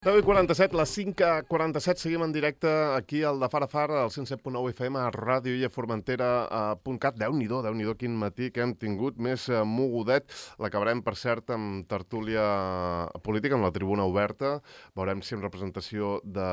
10:47, les 5:47, seguim en directe aquí al de Far a Far, al 107.9 FM, a radioillaformentera.cat. Déu-n'hi-do, quin matí que hem tingut, més mogudet. L'acabarem, per cert, amb tertúlia política, amb la tribuna oberta. Veurem si en representació de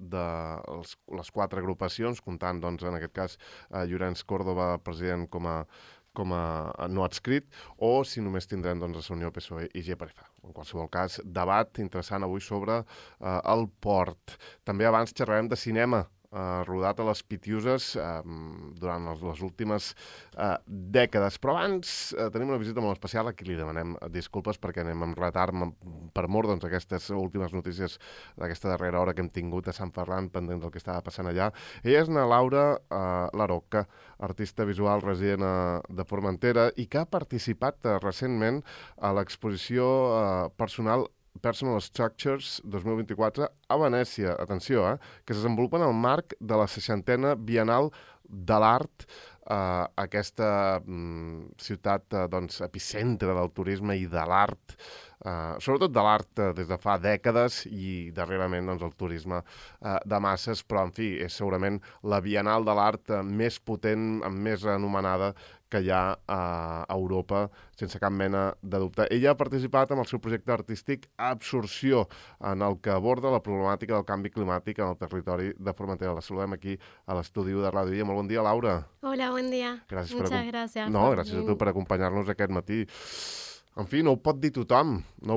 les quatre agrupacions, comptant, doncs, en aquest cas, Llorenç Córdoba, president com a no adscrit, o si només tindrem doncs, a Unió, PSOE i GPF. En qualsevol cas, debat interessant avui sobre el port. També abans xerrarem de cinema, rodat a les Pitiuses durant les últimes dècades. Però abans tenim una visita molt especial a qui li demanem disculpes perquè anem amb retard per mort d'aquestes últimes notícies d'aquesta darrera hora que hem tingut a Sant Ferran pendent del que estava passant allà. Ella és na Laura Larocca, artista visual resident de Formentera i que ha participat recentment a l'exposició Personal Structures 2024 a Venècia, atenció, que es desenvolupa en el marc de la 60a Bienal de l'Art, aquesta ciutat epicentre del turisme i de l'art, sobretot de l'art des de fa dècades i darrerament el turisme de masses, però en fi, és segurament la Bienal de l'Art més potent, més anomenada que hi ha a Europa, sense cap mena de dubte. Ella ha participat en el seu projecte artístic Absorció, en el que aborda la problemàtica del canvi climàtic en el territori de Formentera. La saludem aquí a l'estudi de Ràdio Illa. Molt bon dia, Laura. Hola, buen día. Muchas gracias. No, gràcies a tu per acompanyar-nos aquest matí. En fi, no ho pot dir tothom,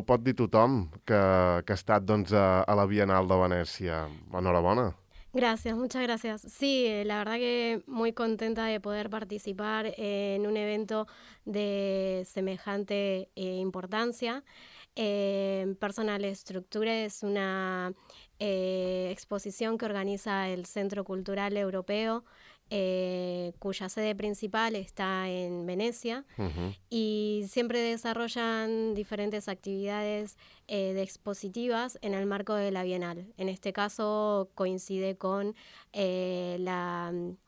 que ha estat a la Bienal de Venècia. Enhorabona. Gracias, muchas gracias. Sí, la verdad que muy contenta de poder participar en un evento de semejante importancia. Personal Structure es una exposición que organiza el Centro Cultural Europeo, cuya sede principal está en Venecia, y siempre desarrollan diferentes actividades de expositivas en el marco de la Bienal. En este caso coincide con la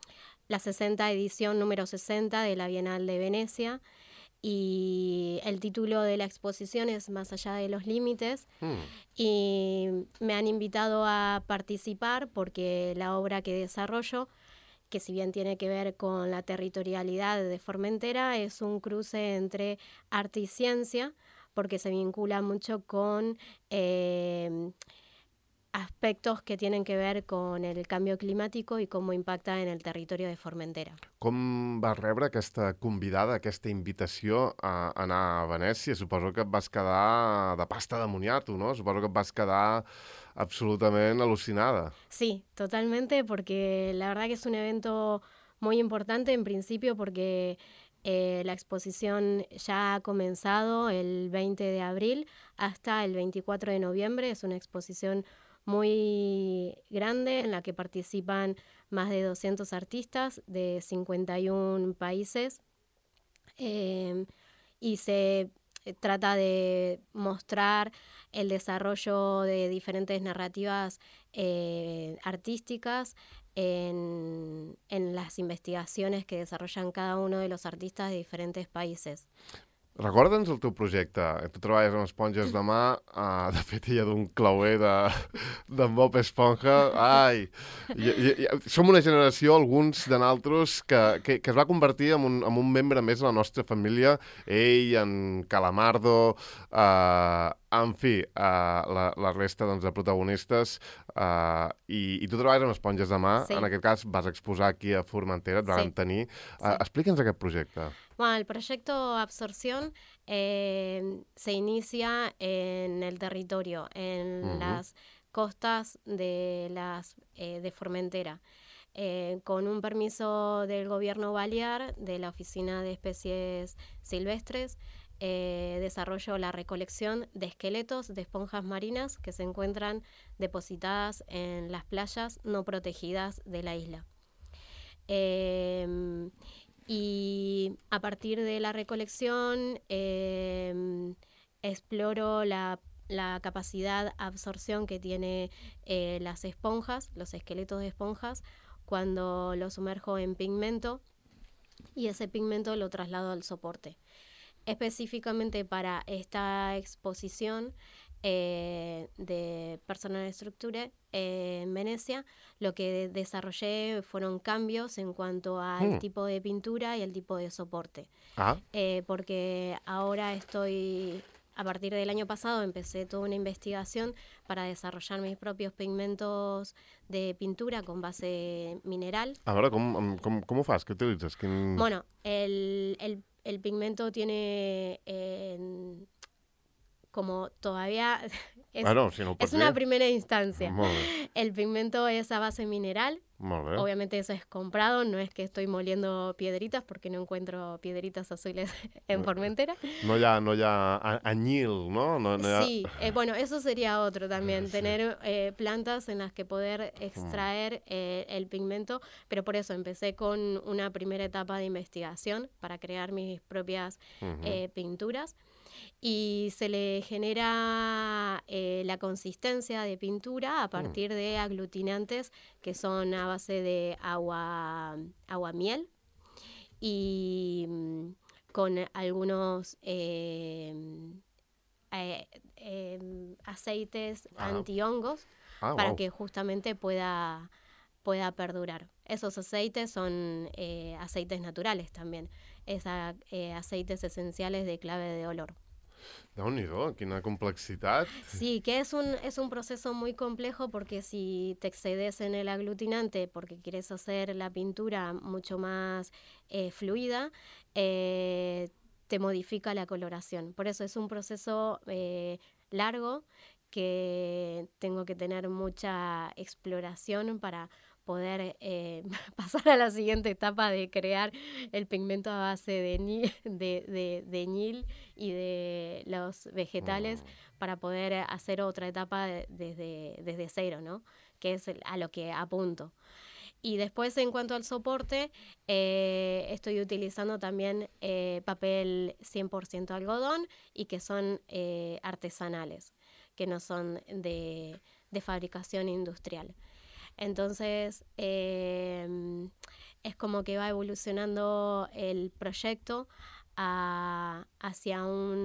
60 edición número 60 de la Bienal de Venecia, y el título de la exposición es Más allá de los límites, y me han invitado a participar porque la obra que desarrollo, que si bien tiene que ver con la territorialidad de Formentera, es un cruce entre arte y ciencia, porque se vincula mucho con aspectos que tienen que ver con el cambio climàtic i com impacta en el territori de Formentera. Com vas rebre aquesta convidada, aquesta invitació a anar a Venècia? Suposo que et vas quedar de pasta de moniato, ¿no? Suposo que et vas quedar absolutamente alucinada. Sí, totalmente, porque la verdad que es un evento muy importante en principio porque la exposición ya ha comenzado el 20 de abril hasta el 24 de noviembre. Es una exposición muy grande en la que participan más de 200 artistas de 51 países y se trata de mostrar el desarrollo de diferentes narrativas artísticas en las investigaciones que desarrollan cada uno de los artistas de diferentes países. Recorda'ns el teu projecte. Tu treballes amb esponges de mà, de fet ella d'un clauer d'en Bob Esponja. Ai! Som una generació, alguns de nosaltres, que es va convertir en un membre més de la nostra família. Ell, en Calamardo, en fi, la resta de protagonistes. I tu treballes amb esponges de mà. Sí. En aquest cas vas exposar aquí a Formentera, et vam tenir. Explica'ns aquest projecte. Bueno, el proyecto Absorción se inicia en el territorio, en las costas de Formentera, con un permiso del gobierno balear, de la Oficina de Especies Silvestres. Desarrollo la recolección de esqueletos de esponjas marinas que se encuentran depositadas en las playas no protegidas de la isla. Y a partir de la recolección exploro la capacidad de absorción que tiene las esponjas, los esqueletos de esponjas, cuando los sumerjo en pigmento y ese pigmento lo traslado al soporte. Específicamente para esta exposición de Personal Structure en Venecia, lo que desarrollé fueron cambios en cuanto al tipo de pintura y el tipo de soporte. Porque ahora a partir del año pasado empecé toda una investigación para desarrollar mis propios pigmentos de pintura con base mineral. A veure, com ho fas? Què utilitzes? Bueno, el pigmento tiene como todavía es una primera instancia. El pigmento es a base mineral. Obviamente eso es comprado, no es que estoy moliendo piedritas porque no encuentro piedritas azules en Formentera. No hi ha anyil, ¿no? Sí, bueno, eso sería otro también, tener plantas en las que poder extraer el pigmento, pero por eso empecé con una primera etapa de investigación para crear mis propias pinturas. Y se le genera la consistencia de pintura a partir de aglutinantes que son a base de agua-miel y con algunos aceites antihongos para que justamente pueda perdurar. Esos aceites son aceites naturales también, aceites esenciales de clave de olor. Déu-n'hi-do, quina complexitat. Sí, que es un proceso muy complejo porque si te excedes en el aglutinante porque quieres hacer la pintura mucho más fluida, te modifica la coloración. Por eso es un proceso largo que tengo que tener mucha exploración para poder pasar a la siguiente etapa de crear el pigmento a base de ñil y de los vegetales para poder hacer otra etapa desde cero, ¿no? Que es a lo que apunto. Y después, en cuanto al soporte, estoy utilizando también papel 100% algodón y que son artesanales, que no son de fabricación industrial. Entonces, es como que va evolucionando el proyecto hacia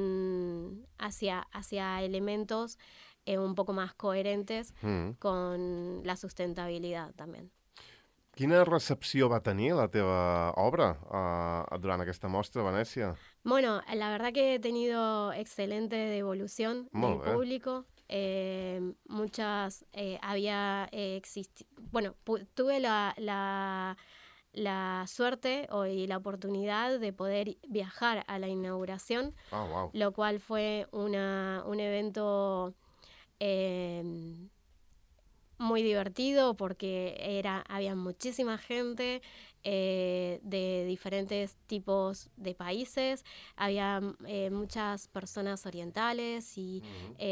elementos un poco más coherentes con la sustentabilidad también. Quina recepció va tenir la teva obra durant aquesta mostra a Venècia? Bueno, la verdad que he tenido excelente devolución del público. Muchas había existido. Bueno, tuve la suerte y la oportunidad de poder viajar a la inauguración, lo cual fue un evento muy divertido porque había muchísima gente de diferentes tipos de países, había muchas personas orientales y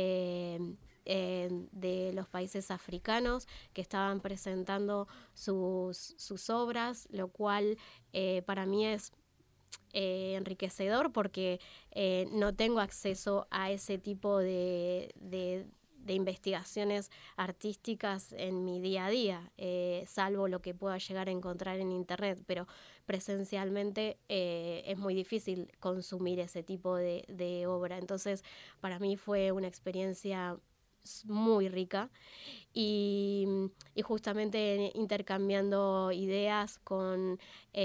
de los países africanos que estaban presentando sus obras, lo cual para mí es enriquecedor porque no tengo acceso a ese tipo de investigaciones artísticas en mi día a día, salvo lo que pueda llegar a encontrar en internet, pero presencialmente es muy difícil consumir ese tipo de obra. Entonces, para mí fue una experiencia muy rica y justamente intercambiando ideas con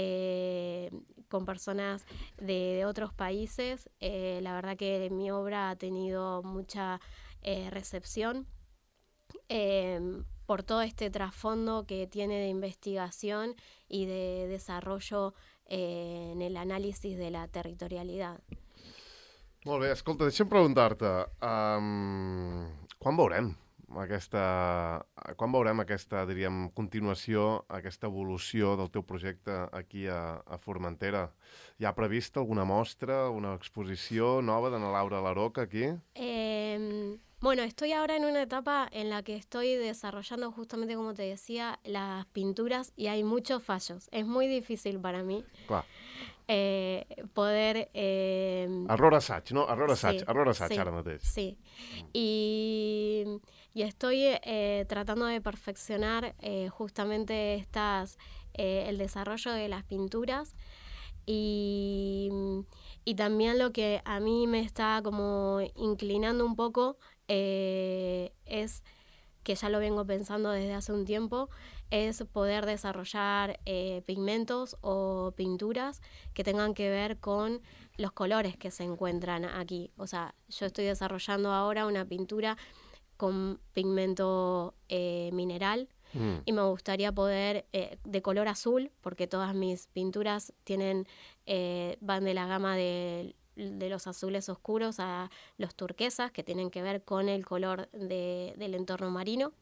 personas de otros países, la verdad que mi obra ha tenido mucha recepción por todo este trasfondo que tiene de investigación y de desarrollo en el análisis de la territorialidad. Molt bé, escolta, deixa'm preguntar-te, quan veurem aquesta, diríem, continuació, aquesta evolució del teu projecte aquí a Formentera? Hi ha prevista alguna mostra, una exposició nova d'Ana Laura Laroca aquí? Bueno, estoy ahora en una etapa en la que estoy desarrollando justamente, como te decía, las pinturas y hay muchos fallos. Es muy difícil para mí poder... Error assaig, no? Error assaig ara mateix. Sí, y estoy tratando de perfeccionar justamente el desarrollo de las pinturas y también lo que a mí me está como inclinando un poco es, que ya lo vengo pensando desde hace un tiempo, es poder desarrollar pigmentos o pinturas que tengan que ver con los colores que se encuentran aquí. O sea, yo estoy desarrollando ahora una pintura con pigmento mineral y me gustaría poder, de color azul, porque todas mis pinturas van de la gama de los azules oscuros a los turquesas, que tienen que ver con el color del entorno marino.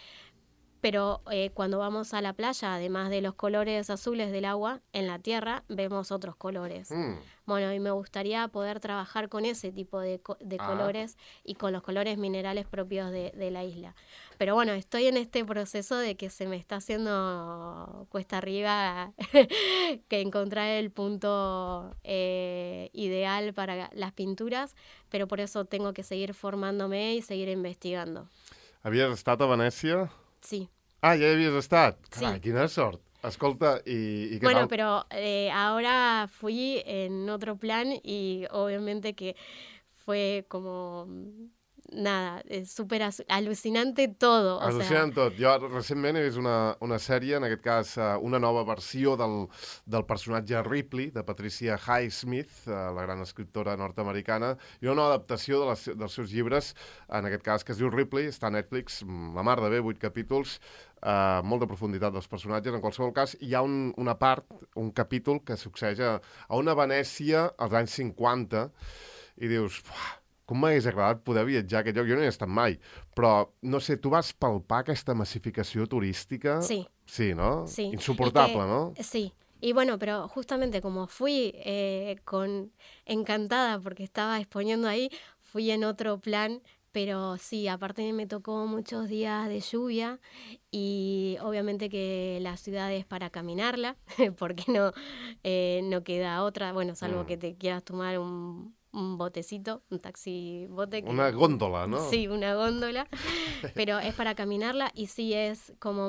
Pero cuando vamos a la playa, además de los colores azules del agua, en la tierra vemos otros colores. Bueno, y me gustaría poder trabajar con ese tipo de colores y con los colores minerales propios de la isla. Pero bueno, estoy en este proceso de que se me está haciendo cuesta arriba que encontrar el punto ideal para las pinturas, pero por eso tengo que seguir formándome y seguir investigando. Havies estat a Venècia? Sí. Ah, ja hi havies estat? Carai, Sí. quina sort. Escolta, ¿y qué Bueno, tal? pero ahora fui en otro plan y obviamente que fue como, nada, súper alucinante todo. O sea, Al·lucinant tot. Jo recentment he vist una sèrie, en aquest cas una nova versió del personatge Ripley, de Patricia Highsmith, la gran escriptora nord-americana, i una nova adaptació dels seus llibres, en aquest cas, que es diu Ripley, està a Netflix, la mar de bé, 8 capítols, molt de profunditat dels personatges. En qualsevol cas, hi ha una part, un capítol que succeeix a una Venècia als anys 50 i dius, com m'hagués agradat poder viatjar a aquest lloc. Jo no hi he estat mai, però, no sé, tu vas palpar aquesta massificació turística? sí. Sí, ¿no? Sí. Insoportable, ¿no? Sí. Y bueno, pero justamente como fui encantada porque estaba exponiendo ahí, fui en otro plan. Pero sí, aparte me tocó muchos días de lluvia y obviamente que la ciudad es para caminarla, porque no queda otra, bueno, salvo que te quieras tomar un botecito, un taxi bote. Una góndola, ¿no? Sí, una góndola, pero es para caminarla y sí es como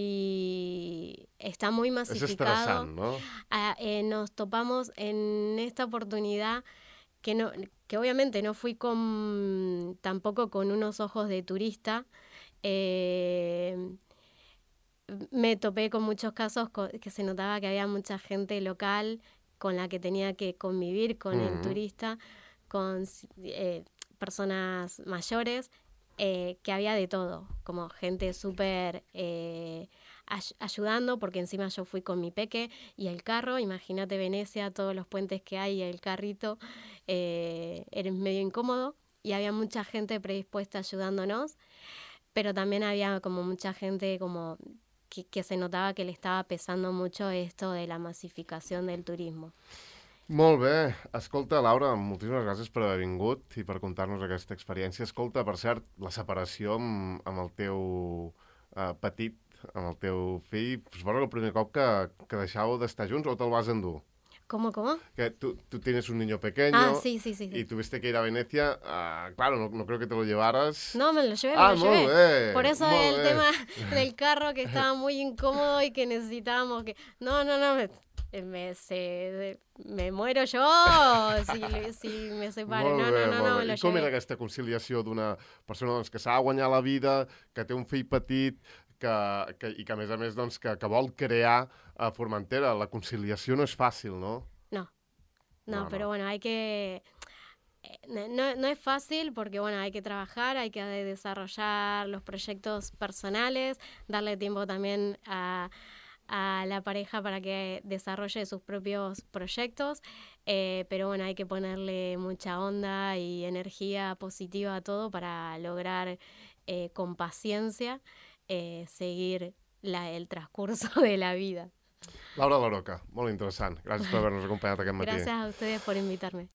está muy És masificado. estressant, no? Nos topamos en esta oportunidad que obviamente no fui tampoco con unos ojos de turista. Me topé con muchos casos que se notaba que había mucha gente local con la que tenía que convivir con el turista, con personas mayores, que había de todo, como gente súper ayudando, porque encima yo fui con mi peque y el carro, imagínate Venecia, todos los puentes que hay y el carrito, era medio incómodo y había mucha gente predispuesta ayudándonos, pero también había como mucha gente como que se notaba que le estaba pesando mucho esto de la masificación del turismo. Molt bé. Escolta, Laura, moltíssimes gràcies per haver vingut i per contar-nos aquesta experiència. Escolta, per cert, la separació amb el teu petit, amb el teu fill, suposo que el primer cop que deixàveu d'estar junts o te'l vas endur? ¿Cómo? Que tú tienes un niño pequeño. Ah, sí. Y tuviste que ir a Venecia. Claro, no creo que te lo llevaras. No, me lo llevé, Molt bé. Por eso molt el bé. tema del carro que estaba muy incómodo y que necesitábamos que... No, me muero yo si me separo. Molt No, bé, me molt bé. lo I com era llevé. aquesta conciliació d'una persona que s'ha de guanyar la vida, que té un fill petit, i que a més doncs, que vol crear a Formentera? La conciliació no és fàcil, no? No, pero bueno, hay que... No es fácil porque, bueno, hay que trabajar, hay que desarrollar los proyectos personales, darle tiempo también a la pareja para que desarrolle sus propios proyectos, pero bueno, hay que ponerle mucha onda y energía positiva a todo para lograr con paciencia seguir el transcurso de la vida. Laura Laroca, molt interessant. Gràcies per haver-nos acompanyat aquest matí. Gracias a ustedes por invitarme.